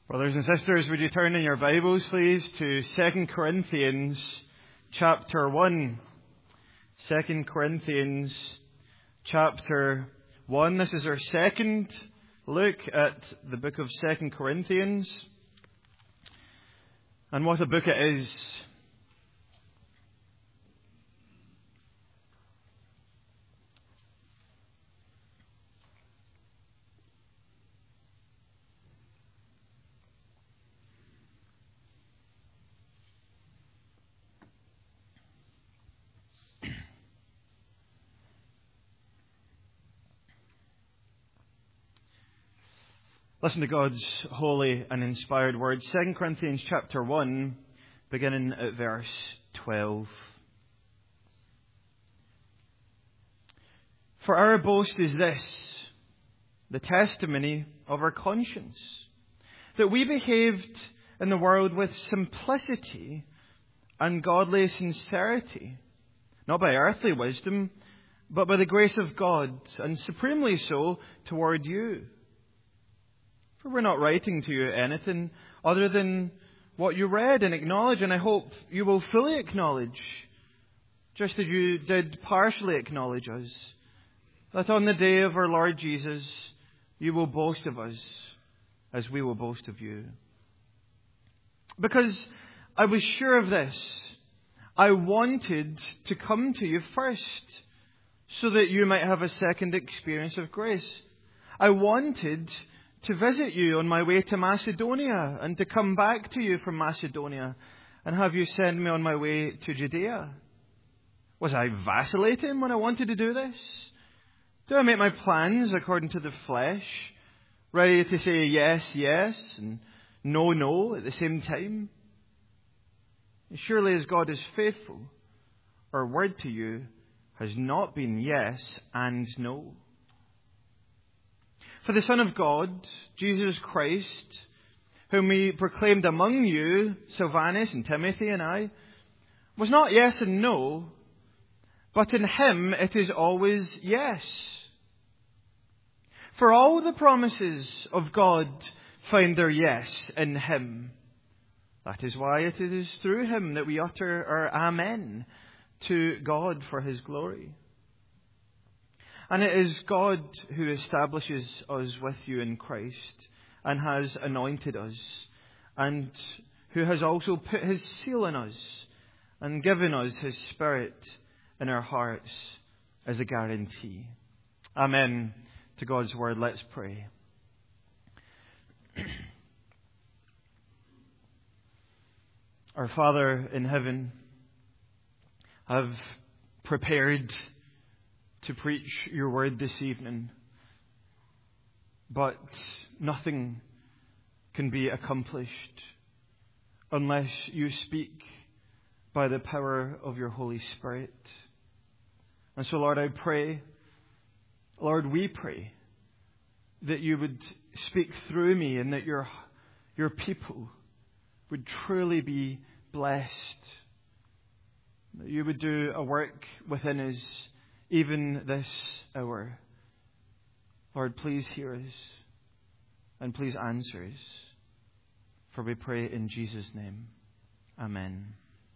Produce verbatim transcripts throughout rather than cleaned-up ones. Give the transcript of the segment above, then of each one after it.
Brothers and sisters, would you turn in your Bibles, please, to Second Corinthians chapter one. Second Corinthians chapter one. This is our second look at the book of Second Corinthians. And what a book it is. Listen to God's holy and inspired words. Second Corinthians chapter one, beginning at verse twelve. For our boast is this, the testimony of our conscience, that we behaved in the world with simplicity and godly sincerity, not by earthly wisdom, but by the grace of God, and supremely so toward you. For we're not writing to you anything other than what you read and acknowledge, and I hope you will fully acknowledge, just as you did partially acknowledge us, that on the day of our Lord Jesus, you will boast of us as we will boast of you. Because I was sure of this, I wanted to come to you first, so that you might have a second experience of grace. I wanted to visit you on my way to Macedonia, and to come back to you from Macedonia and have you send me on my way to Judea. Was I vacillating when I wanted to do this? Do I make my plans according to the flesh, ready to say yes, yes, and no, no at the same time? Surely as God is faithful, our word to you has not been yes and no. For the Son of God, Jesus Christ, whom we proclaimed among you, Silvanus and Timothy and I, was not yes and no, but in him it is always yes. For all the promises of God find their yes in him. That is why it is through him that we utter our amen to God for his glory. And it is God who establishes us with you in Christ and has anointed us, and who has also put his seal on us and given us his Spirit in our hearts as a guarantee. Amen to God's word. Let's pray. Our Father in heaven, I've prepared to preach your word this evening, but nothing can be accomplished unless you speak by the power of your Holy Spirit. And so, Lord, I pray, Lord, we pray that you would speak through me, and that your your people would truly be blessed, that you would do a work within us even this hour. Lord, please hear us and please answer us. For we pray in Jesus' name. Amen.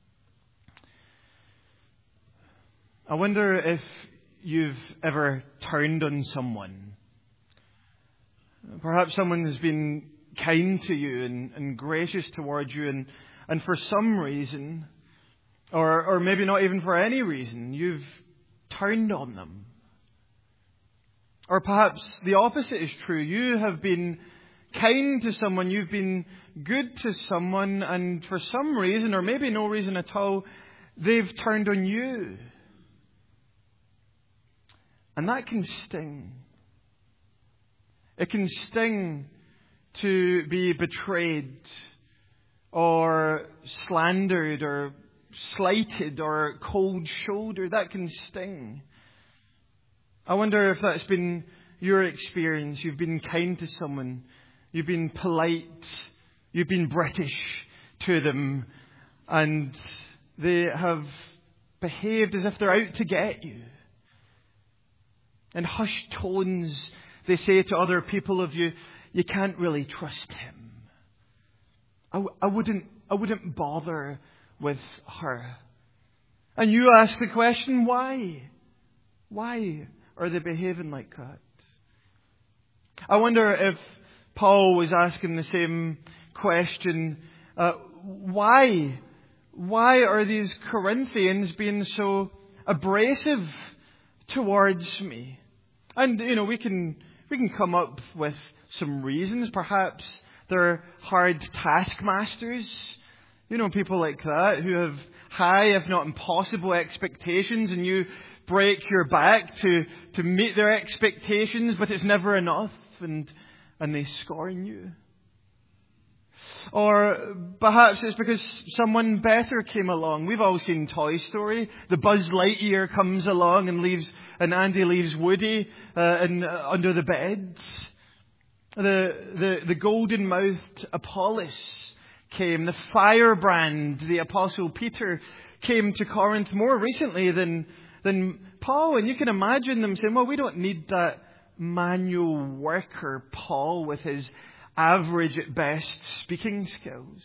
I wonder if you've ever turned on someone. Perhaps someone has been kind to you and, and gracious towards you, and, and for some reason, or, or maybe not even for any reason, you've turned on them. Or perhaps the opposite is true. You have been kind to someone, you've been good to someone, and for some reason, or maybe no reason at all, they've turned on you. And that can sting. It can sting to be betrayed, or slandered, or slighted, or cold-shouldered. That can sting. I wonder if that's been your experience. You've been kind to someone. You've been polite. You've been British to them. And they have behaved as if they're out to get you. In hushed tones, they say to other people of you, you can't really trust him. I, I wouldn't, I wouldn't bother with her. And you ask the question, why? Why are they behaving like that? I wonder if Paul was asking the same question, uh, why? Why are these Corinthians being so abrasive towards me? And, you know, we can, we can come up with some reasons. Perhaps they're hard taskmasters. You know, people like that who have high, if not impossible, expectations, and you break your back to, to meet their expectations, but it's never enough, and, and they scorn you. Or perhaps it's because someone better came along. We've all seen Toy Story. The Buzz Lightyear comes along and leaves, and Andy leaves Woody uh, in, uh, under the beds. The the the golden-mouthed Apollos came. The firebrand, the Apostle Peter, came to Corinth more recently than than Paul. And you can imagine them saying, "Well, we don't need that manual worker Paul with his average at best speaking skills."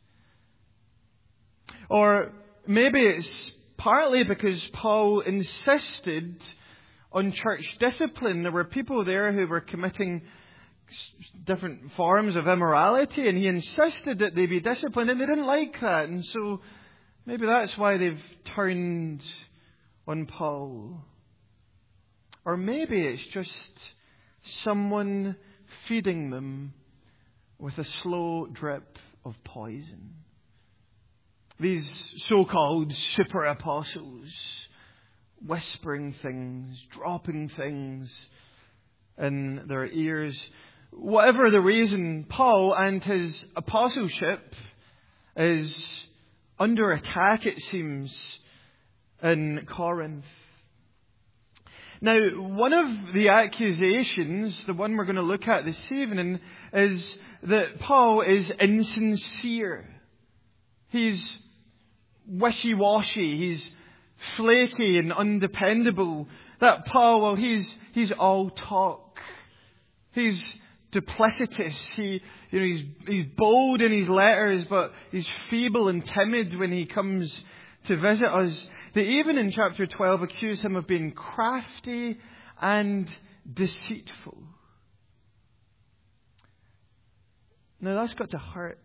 Or maybe it's partly because Paul insisted on church discipline. There were people there who were committing different forms of immorality, and he insisted that they be disciplined, and they didn't like that. And so maybe that's why they've turned on Paul. Or maybe it's just someone feeding them with a slow drip of poison. These so-called super apostles, whispering things, dropping things in their ears. Whatever the reason, Paul and his apostleship is under attack, it seems, in Corinth. Now, one of the accusations, the one we're going to look at this evening, is that Paul is insincere. He's wishy-washy. He's flaky and undependable. That Paul, well, he's he's all talk. He's duplicitous. He, you know, he's he's bold in his letters, but he's feeble and timid when he comes to visit us. They even in chapter twelve accuse him of being crafty and deceitful. Now that's got to hurt.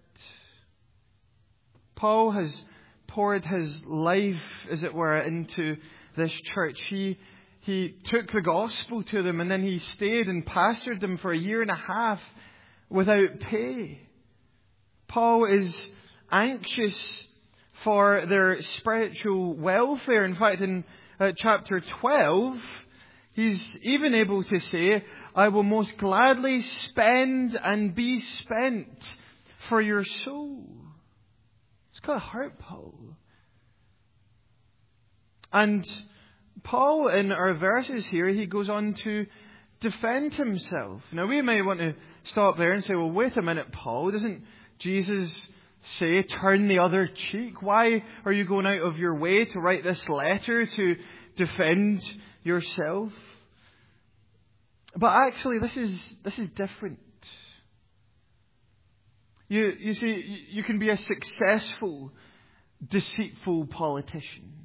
Paul has poured his life, as it were, into this church. He he took the gospel to them, and then he stayed and pastored them for a year and a half without pay. Paul is anxious for their spiritual welfare. In fact, in uh, chapter twelve, he's even able to say, "I will most gladly spend and be spent for your soul." It's got to hurt Paul. And Paul, in our verses here, he goes on to defend himself. Now, we may want to stop there and say, well, wait a minute, Paul. Doesn't Jesus say, turn the other cheek? Why are you going out of your way to write this letter to defend yourself? But actually, this is this is different. You you see, you can be a successful, deceitful politician.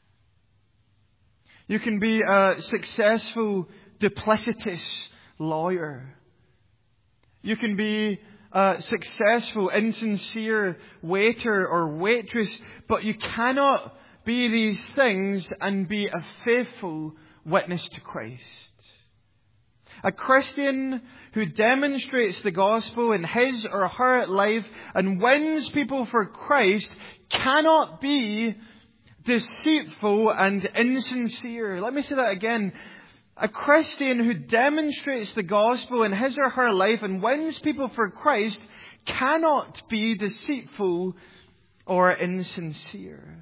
You can be a successful, duplicitous lawyer. You can be a successful, insincere waiter or waitress, but you cannot be these things and be a faithful witness to Christ. A Christian who demonstrates the gospel in his or her life and wins people for Christ cannot be deceitful and insincere. Let me say that again. A Christian who demonstrates the gospel in his or her life and wins people for Christ cannot be deceitful or insincere.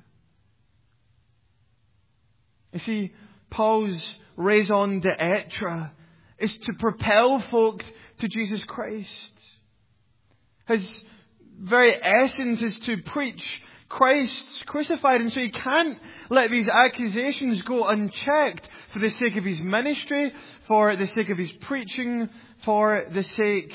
You see, Paul's raison d'etre is to propel folk to Jesus Christ. His very essence is to preach Christ's crucified, and so he can't let these accusations go unchecked for the sake of his ministry, for the sake of his preaching, for the sake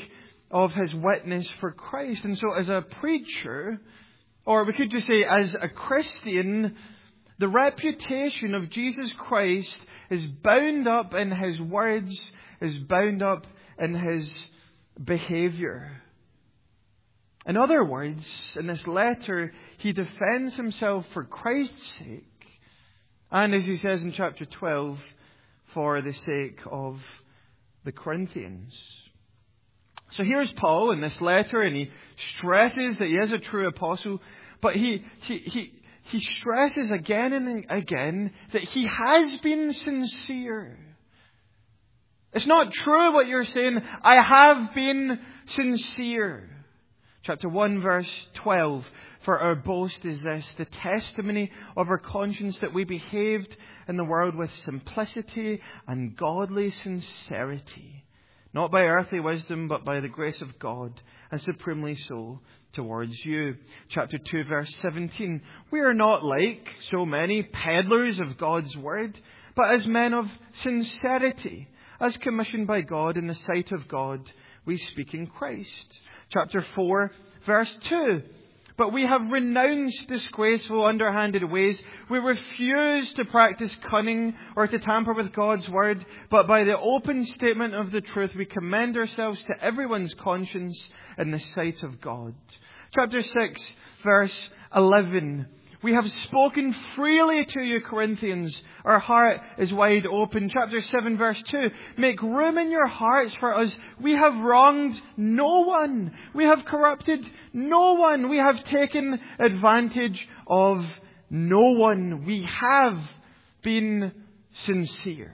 of his witness for Christ. And so as a preacher, or we could just say as a Christian, the reputation of Jesus Christ is bound up in his words, is bound up in his behavior. In other words, in this letter, he defends himself for Christ's sake, and as he says in chapter twelve, for the sake of the Corinthians. So here's Paul in this letter, and he stresses that he is a true apostle, but he he he, he stresses again and again that he has been sincere. It's not true what you're saying. I have been sincere. Chapter one, verse twelve. For our boast is this, the testimony of our conscience, that we behaved in the world with simplicity and godly sincerity, not by earthly wisdom, but by the grace of God, and supremely so towards you. Chapter two, verse seventeen. We are not like so many peddlers of God's word, but as men of sincerity, as commissioned by God in the sight of God, we speak in Christ. Chapter four, verse two. But we have renounced disgraceful, underhanded ways. We refuse to practice cunning or to tamper with God's word, but by the open statement of the truth, we commend ourselves to everyone's conscience in the sight of God. Chapter six, verse eleven. We have spoken freely to you, Corinthians. Our heart is wide open. Chapter seven, verse two. Make room in your hearts for us. We have wronged no one. We have corrupted no one. We have taken advantage of no one. We have been sincere.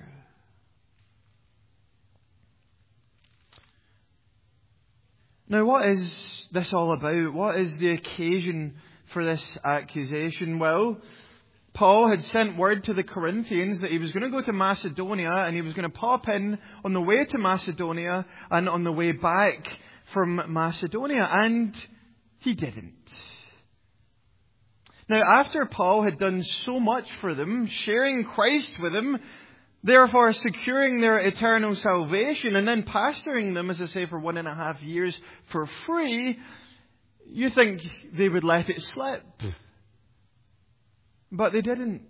Now, what is this all about? What is the occasion for this accusation? Well, Paul had sent word to the Corinthians that he was going to go to Macedonia, and he was going to pop in on the way to Macedonia and on the way back from Macedonia, and he didn't. Now, after Paul had done so much for them, sharing Christ with them, therefore securing their eternal salvation, and then pastoring them, as I say, for one and a half years for free, you think they would let it slip. But they didn't.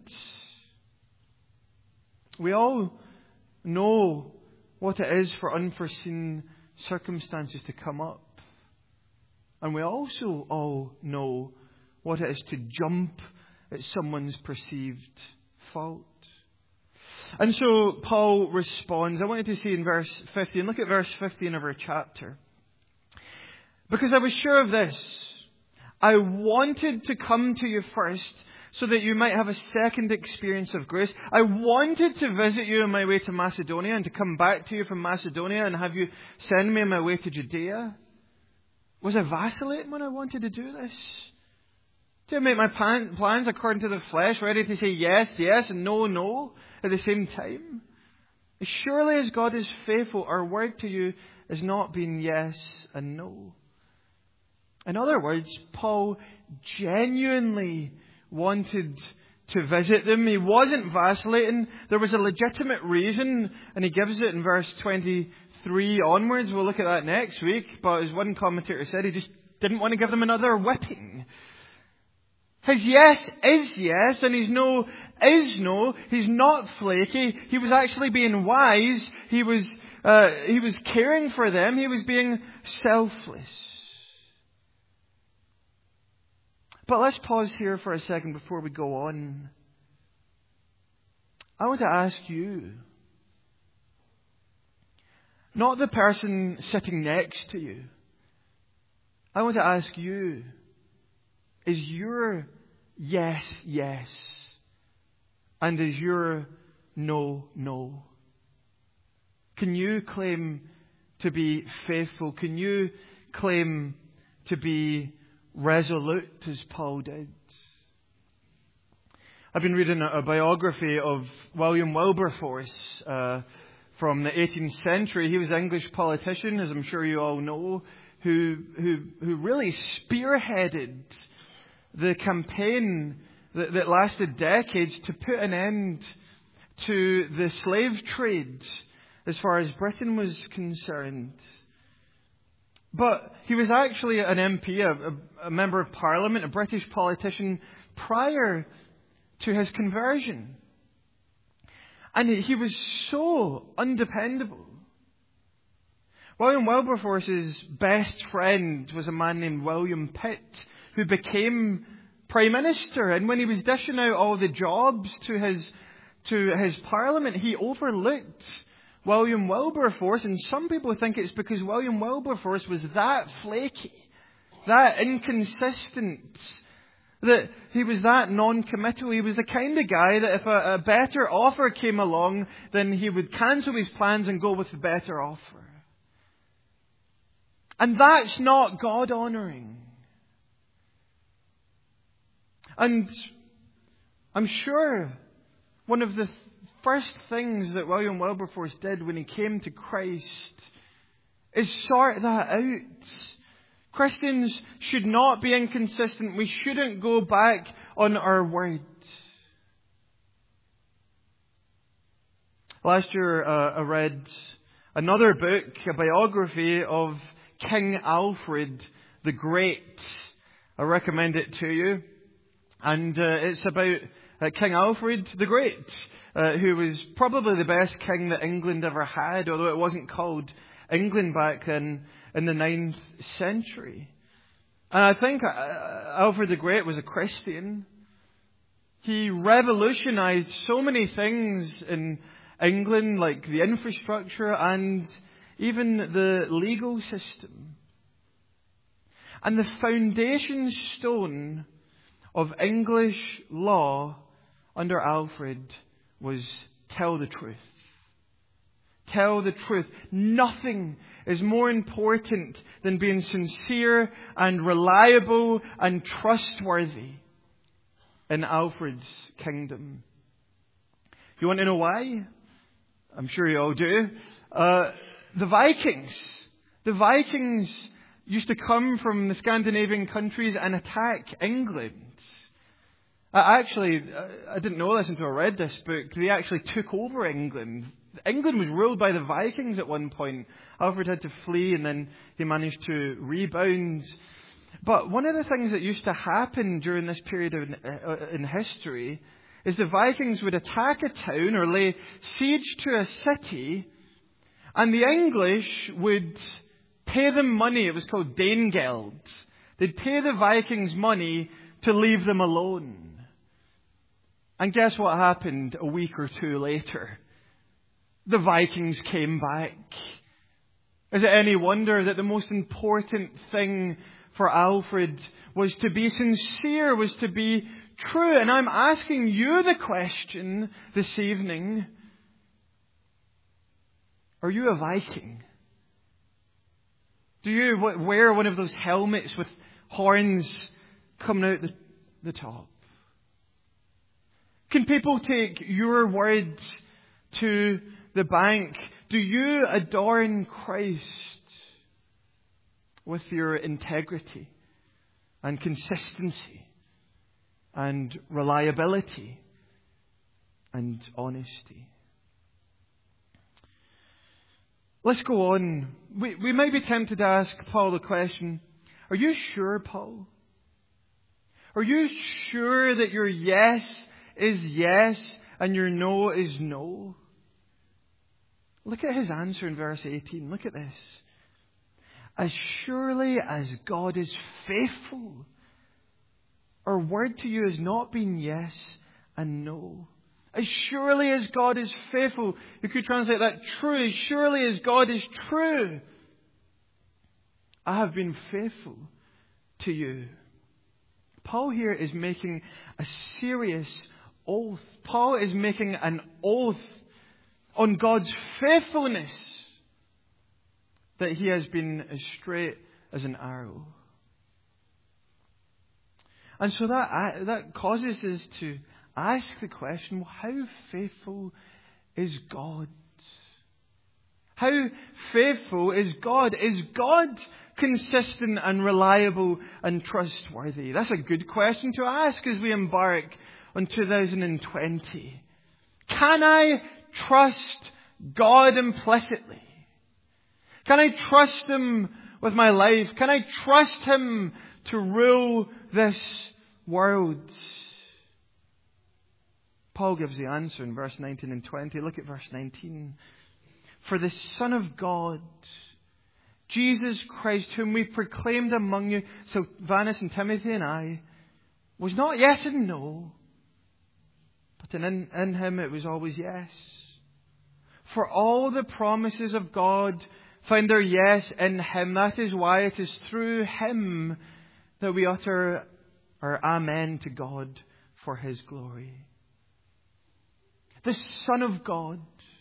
We all know what it is for unforeseen circumstances to come up. And we also all know what it is to jump at someone's perceived fault. And so Paul responds. I wanted to see in verse fifteen. Look at verse fifteen of our chapter. Because I was sure of this, I wanted to come to you first so that you might have a second experience of grace. I wanted to visit you on my way to Macedonia and to come back to you from Macedonia and have you send me on my way to Judea. Was I vacillating when I wanted to do this? Did I make my plans according to the flesh, ready to say yes, yes, and no, no at the same time? As surely as God is faithful, our word to you has not been yes and no. In other words, Paul genuinely wanted to visit them. He wasn't vacillating. There was a legitimate reason, and he gives it in verse twenty-three onwards. We'll look at that next week. But as one commentator said, he just didn't want to give them another whipping. His yes is yes, and his no is no. He's not flaky. He was actually being wise. He was uh, he was caring for them. He was being selfless. But let's pause here for a second before we go on. I want to ask you, not the person sitting next to you. I want to ask you, is your yes, yes, and is your no, no? Can you claim to be faithful? Can you claim to be resolute as Paul did? I've been reading a, a biography of William Wilberforce uh, from the eighteenth century. He was an English politician, as I'm sure you all know, who who, who really spearheaded the campaign that, that lasted decades to put an end to the slave trade as far as Britain was concerned. But he was actually an M P, a, a, a member of Parliament, a British politician prior to his conversion. And he was so undependable. William Wilberforce's best friend was a man named William Pitt, who became Prime Minister. And when he was dishing out all the jobs to his to his Parliament, he overlooked William Wilberforce. And some people think it's because William Wilberforce was that flaky, that inconsistent, that he was that non-committal. He was the kind of guy that if a, a better offer came along, then he would cancel his plans and go with the better offer. And that's not God-honouring. And I'm sure one of the first things that William Wilberforce did when he came to Christ is sort that out. Christians should not be inconsistent. We shouldn't go back on our word. Last year uh, I read another book, a biography of King Alfred the Great. I recommend it to you. And uh, it's about uh, King Alfred the Great, uh, who was probably the best king that England ever had, although it wasn't called England back then in the ninth century. And I think uh, Alfred the Great was a Christian. He revolutionized so many things in England, like the infrastructure and even the legal system. And the foundation stone of English law under Alfred was tell the truth. Tell the truth. Nothing is more important than being sincere and reliable and trustworthy in Alfred's kingdom. You want to know why? I'm sure you all do. Uh, the Vikings. The Vikings used to come from the Scandinavian countries and attack England. I actually, I didn't know this until I read this book. They actually took over England. England was ruled by the Vikings at one point. Alfred had to flee and then he managed to rebound. But one of the things that used to happen during this period of, uh, in history is the Vikings would attack a town or lay siege to a city, and the English would pay them money. It was called Danegeld. They'd pay the Vikings money to leave them alone. And guess what happened a week or two later? The Vikings came back. Is it any wonder that the most important thing for Alfred was to be sincere, was to be true? And I'm asking you the question this evening. Are you a Viking? Do you wear one of those helmets with horns coming out the, the top? Can people take your words to the bank? Do you adorn Christ with your integrity and consistency and reliability and honesty? Let's go on. We, we may be tempted to ask Paul the question, are you sure, Paul? Are you sure that your yes is yes and your no is no? Look at his answer in verse eighteen. Look at this. As surely as God is faithful, our word to you has not been yes and no. As surely as God is faithful. You could translate that true. As surely as God is true, I have been faithful to you. Paul here is making a serious oath. Paul is making an oath on God's faithfulness that he has been as straight as an arrow. And so that, that causes us to ask the question, well, how faithful is God? How faithful is God? Is God consistent and reliable and trustworthy? That's a good question to ask as we embark on two thousand twenty. Can I trust God implicitly? Can I trust Him with my life? Can I trust Him to rule this world? Paul gives the answer in verse nineteen and twenty. Look at verse nineteen. For the Son of God, Jesus Christ, whom we proclaimed among you, Silvanus and Timothy and I, was not yes and no, but in, in Him it was always yes. For all the promises of God find their yes in Him. That is why it is through Him that we utter our amen to God for His glory. The Son of God,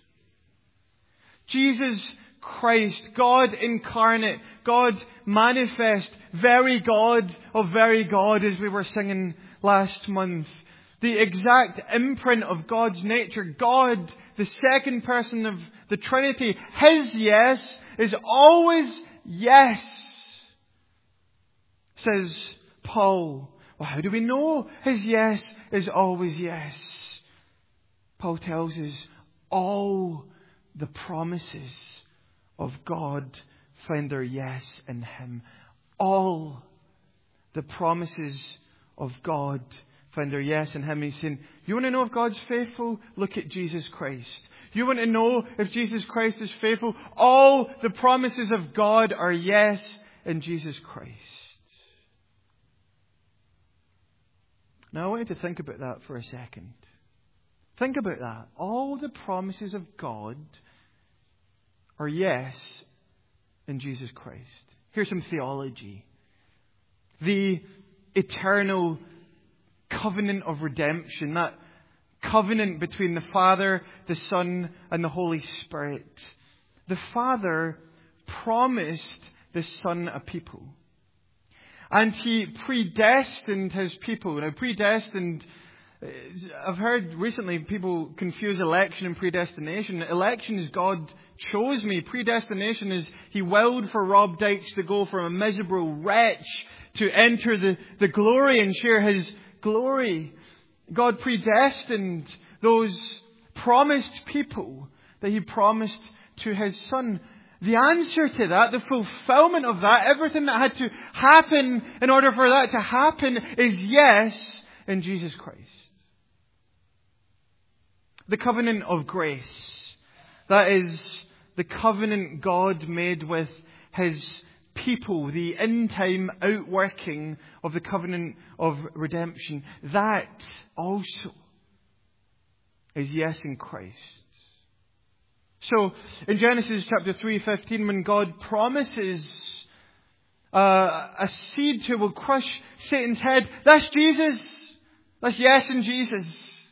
Jesus Christ, God incarnate, God manifest, very God of very God, as we were singing last month. The exact imprint of God's nature. God, the second person of the Trinity, His yes is always yes. Says Paul. Well, how do we know His yes is always yes? Paul tells us all the promises of God find their yes in Him. All the promises of God find their yes in Him. He's saying, you want to know if God's faithful? Look at Jesus Christ. You want to know if Jesus Christ is faithful? All the promises of God are yes in Jesus Christ. Now I want you to think about that for a second. Think about that. All the promises of God are yes in Jesus Christ. Here's some theology. The eternal covenant of redemption, that covenant between the Father, the Son, and the Holy Spirit. The Father promised the Son a people. And He predestined His people. Now, predestined, I've heard recently people confuse election and predestination. Election is God chose me. Predestination is He willed for Rob Dykes to go from a miserable wretch to enter the, the glory and share His glory. God predestined those promised people that He promised to His Son. The answer to that, the fulfillment of that, everything that had to happen in order for that to happen is yes in Jesus Christ. The covenant of grace. That is the covenant God made with His people. The in-time outworking of the covenant of redemption. That also is yes in Christ. So, in Genesis chapter three fifteen, when God promises uh, a seed who will crush Satan's head, that's Jesus. That's yes in Jesus.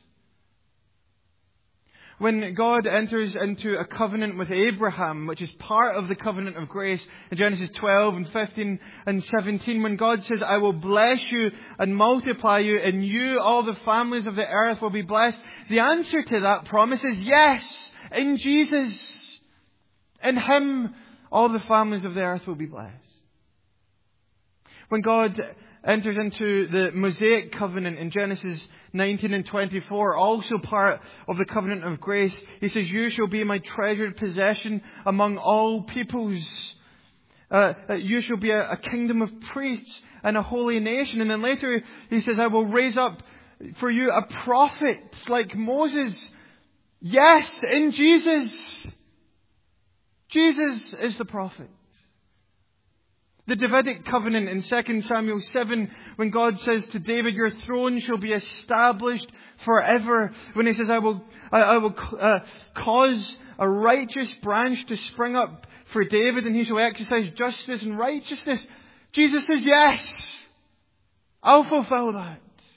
When God enters into a covenant with Abraham, which is part of the covenant of grace, in Genesis twelve and fifteen and seventeen, when God says, I will bless you and multiply you, and you, all the families of the earth, will be blessed. The answer to that promise is yes, in Jesus. In Him, all the families of the earth will be blessed. When God enters into the Mosaic covenant in Genesis nineteen and twenty-four, also part of the covenant of grace, He says, you shall be my treasured possession among all peoples. Uh, you shall be a, a kingdom of priests and a holy nation. And then later He says, I will raise up for you a prophet like Moses. Yes, in Jesus. Jesus is the prophet. The Davidic covenant in Second Samuel seven, when God says to David, your throne shall be established forever. When He says, I will, I, I will uh, cause a righteous branch to spring up for David, and he shall exercise justice and righteousness. Jesus says, yes, I'll fulfill that.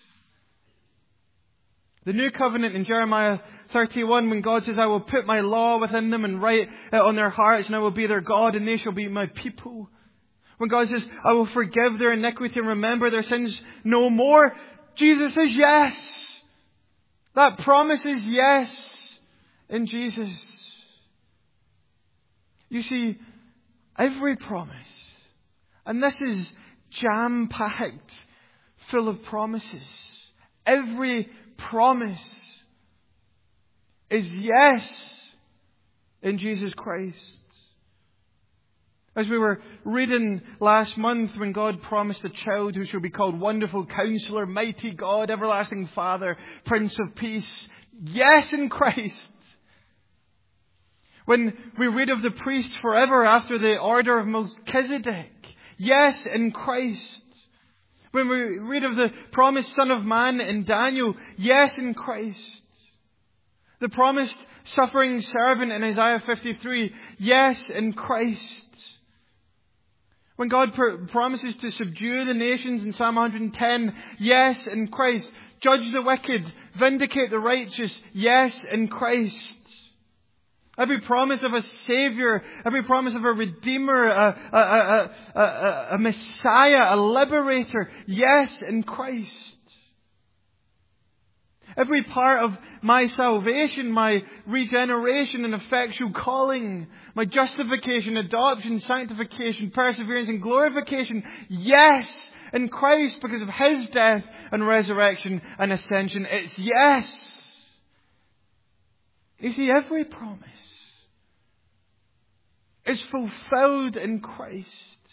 The new covenant in Jeremiah thirty-one, when God says, I will put my law within them and write it on their hearts, and I will be their God, and they shall be my people. When God says, I will forgive their iniquity and remember their sins no more, Jesus says yes. That promise is yes in Jesus. You see, every promise, and this is jam-packed, full of promises. Every promise is yes in Jesus Christ. As we were reading last month when God promised a child who shall be called Wonderful Counselor, Mighty God, Everlasting Father, Prince of Peace. Yes, in Christ. When we read of the priest forever after the order of Melchizedek. Yes, in Christ. When we read of the promised Son of Man in Daniel. Yes, in Christ. The promised suffering servant in Isaiah fifty-three. Yes, in Christ. When God pr- promises to subdue the nations in Psalm one hundred ten. Yes, in Christ. Judge the wicked. Vindicate the righteous. Yes, in Christ. Every promise of a Savior, every promise of a Redeemer, a, a, a, a, a, a Messiah, a Liberator, yes, in Christ. Every part of my salvation, my regeneration and effectual calling, my justification, adoption, sanctification, perseverance and glorification, yes, in Christ because of His death and resurrection and ascension. It's yes. You see, every promise is fulfilled in Christ.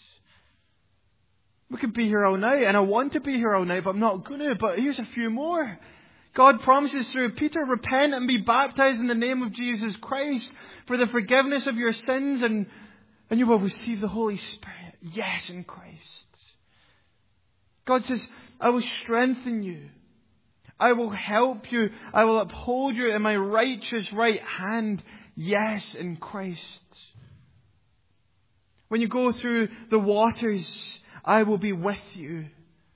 We could be here all night, and I want to be here all night, but I'm not going to. But here's a few more. God promises through Peter, repent and be baptized in the name of Jesus Christ for the forgiveness of your sins, and, and you will receive the Holy Spirit. Yes, in Christ. God says, I will strengthen you. I will help you. I will uphold you in my righteous right hand. Yes, in Christ. When you go through the waters, I will be with you.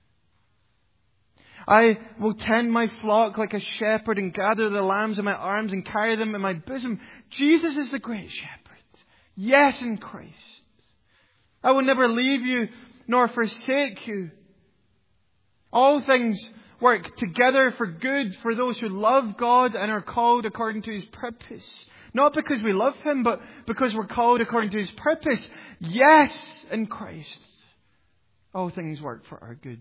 I will tend my flock like a shepherd and gather the lambs in my arms and carry them in my bosom. Jesus is the great shepherd. Yes, in Christ. I will never leave you nor forsake you. All things work together for good for those who love God and are called according to His purpose. Not because we love Him, but because we're called according to His purpose. Yes, in Christ. All things work for our good.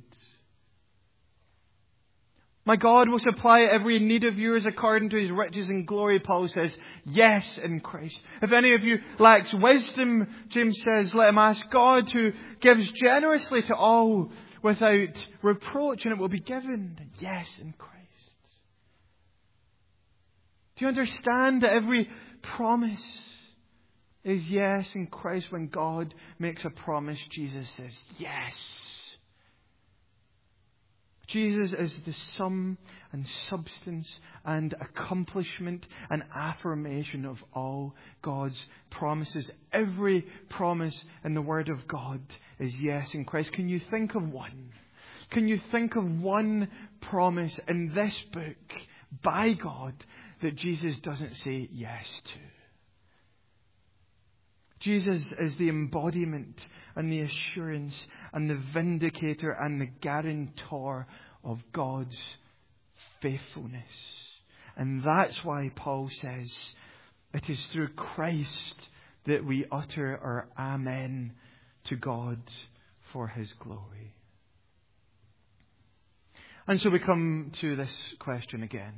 My God will supply every need of yours according to His riches and glory, Paul says. Yes, in Christ. If any of you lacks wisdom, James says, let him ask God, who gives generously to all without reproach, and it will be given. Yes, in Christ. Do you understand that every promise is yes in Christ? When God makes a promise, Jesus says yes. Jesus is the sum and substance and accomplishment and affirmation of all God's promises. Every promise in the Word of God is yes in Christ. Can you think of one? Can you think of one promise in this book by God that Jesus doesn't say yes to? Jesus is the embodiment and the assurance and the vindicator and the guarantor of God's faithfulness. And that's why Paul says it is through Christ that we utter our amen to God for His glory. And so we come to this question again.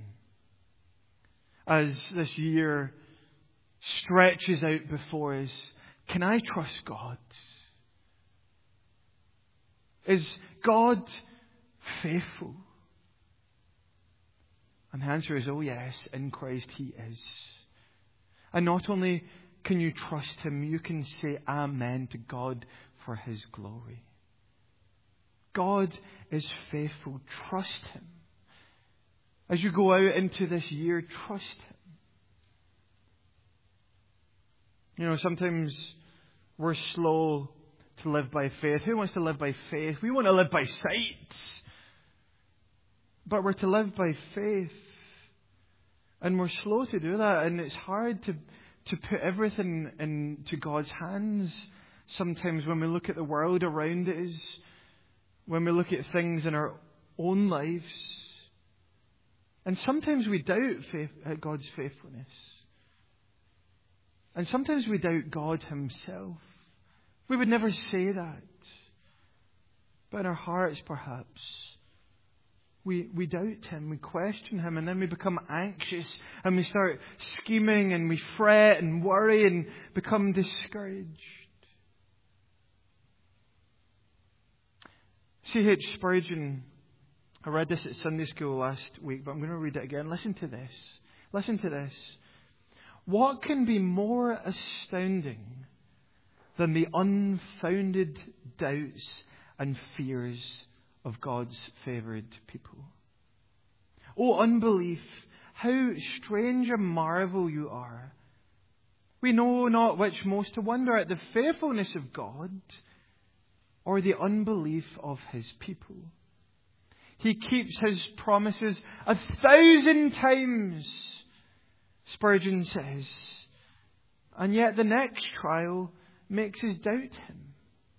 As this year stretches out before us, can I trust God? Is God faithful? And the answer is, oh yes, in Christ He is. And not only can you trust Him, you can say amen to God for His glory. God is faithful. Trust Him. As you go out into this year, trust Him. You know, sometimes we're slow to live by faith. Who wants to live by faith? We want to live by sight. But we're to live by faith. And we're slow to do that. And it's hard to, to put everything into God's hands. Sometimes when we look at the world around us, when we look at things in our own lives. And sometimes we doubt faith, God's faithfulness. And sometimes we doubt God Himself. We would never say that. But in our hearts, perhaps, we, we doubt Him, we question Him, and then we become anxious, and we start scheming, and we fret and worry and become discouraged. C H Spurgeon, I read this at Sunday school last week, but I'm going to read it again. Listen to this. Listen to this. What can be more astounding than the unfounded doubts and fears of God's favoured people? O unbelief, how strange a marvel you are! We know not which most to wonder at, the faithfulness of God or the unbelief of His people. He keeps His promises a thousand times, Spurgeon says, and yet the next trial makes us doubt Him.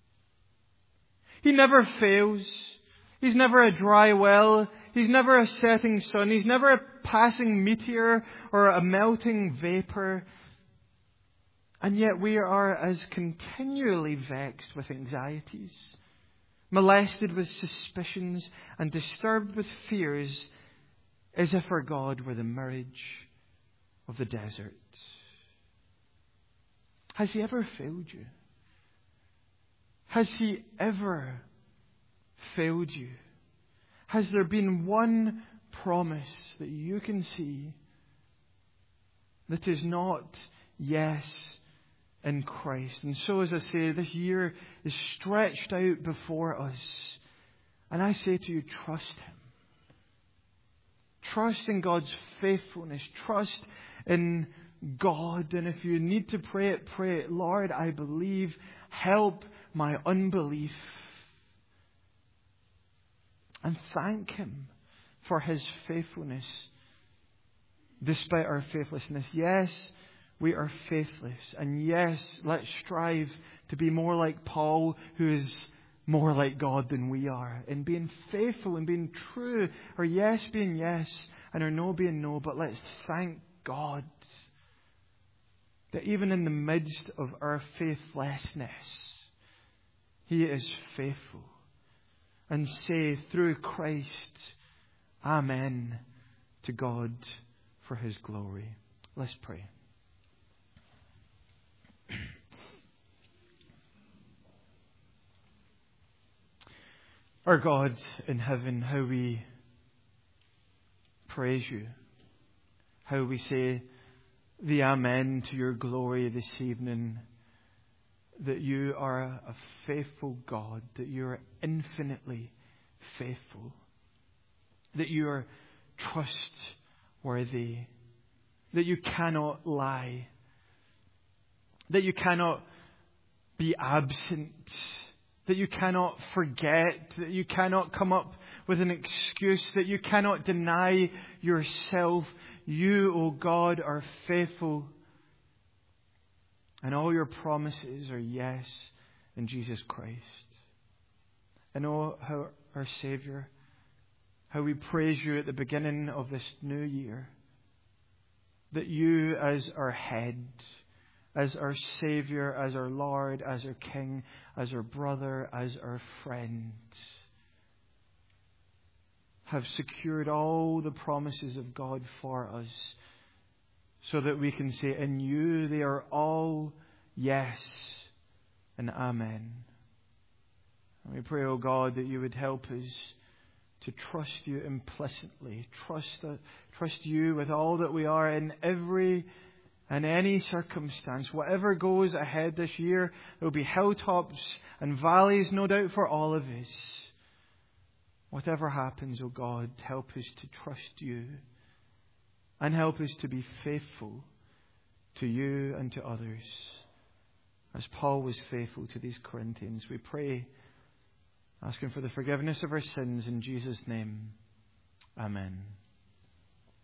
He never fails. He's never a dry well. He's never a setting sun. He's never a passing meteor or a melting vapour. And yet we are as continually vexed with anxieties, molested with suspicions, and disturbed with fears, as if our God were the mirage of the desert. Has He ever failed you? Has He ever failed you? Has there been one promise that you can see that is not yes in Christ? And so, as I say, this year is stretched out before us. And I say to you, trust Him. Trust in God's faithfulness. Trust in God. And if you need to pray it, pray it. Lord, I believe. Help my unbelief. And thank Him for His faithfulness despite our faithlessness. Yes, we are faithless. And yes, let's strive to be more like Paul, who is more like God than we are. In being faithful and being true. Our yes being yes and our no being no. But let's thank God that even in the midst of our faithlessness, He is faithful. And say through Christ, Amen to God for His glory. Let's pray. Our God in heaven, how we praise You. How we say the Amen to Your glory this evening. That You are a faithful God. That You are infinitely faithful. That You are trustworthy. That You cannot lie. That You cannot be absent. That You cannot forget. That You cannot come up with an excuse. That You cannot deny Yourself. You, O God, are faithful. And all Your promises are yes in Jesus Christ. And oh, how our Saviour, how we praise You at the beginning of this new year. That You as our head, as our Saviour, as our Lord, as our King, as our brother, as our friend, have secured all the promises of God for us. So that we can say, in You they are all yes and amen. And we pray, O God, that You would help us to trust You implicitly. Trust, uh, trust You with all that we are in every and any circumstance. Whatever goes ahead this year, there will be hilltops and valleys, no doubt, for all of us. Whatever happens, O God, help us to trust You. And help us to be faithful to You and to others. As Paul was faithful to these Corinthians. We pray, asking for the forgiveness of our sins in Jesus' name. Amen.